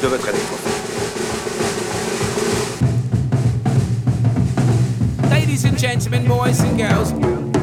de votre électrophone. Ladies and gentlemen, boys and girls,